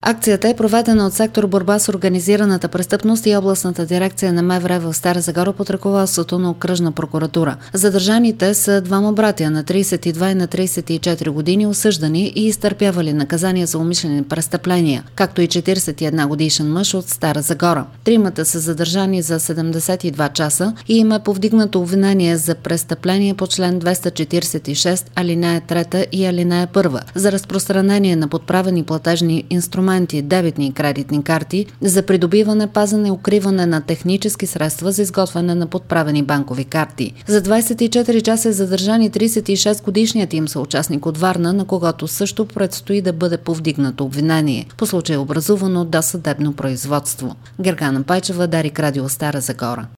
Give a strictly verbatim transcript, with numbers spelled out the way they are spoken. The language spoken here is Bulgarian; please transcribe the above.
Акцията е проведена от сектор борба с организираната престъпност и областната дирекция на МВР в Стара Загора под ръководството на окръжна прокуратура. Задържаните са двама братя на трийсет и две и на трийсет и четири години, осъждани и изтърпявали наказания за умишлени престъпления, както и четирийсет и една годишен мъж от Стара Загора. Тримата са задържани за седемдесет и два часа и им е повдигнато обвинение за престъпление по член двеста четирийсет и шест, алинея трета и алинея първа за разпространение на подправени платежни инструменти, дебитни и кредитни карти, за придобиване, пазене и укриване на технически средства за изготвяне на подправени банкови карти. За двайсет и четири часа е задържан и трийсет и шест годишният им съучастник от Варна, на когото също предстои да бъде повдигнато обвинение. По случай е образувано досъдебно производство. Гергана Пайчева, Дарик Радио, Стара Загора.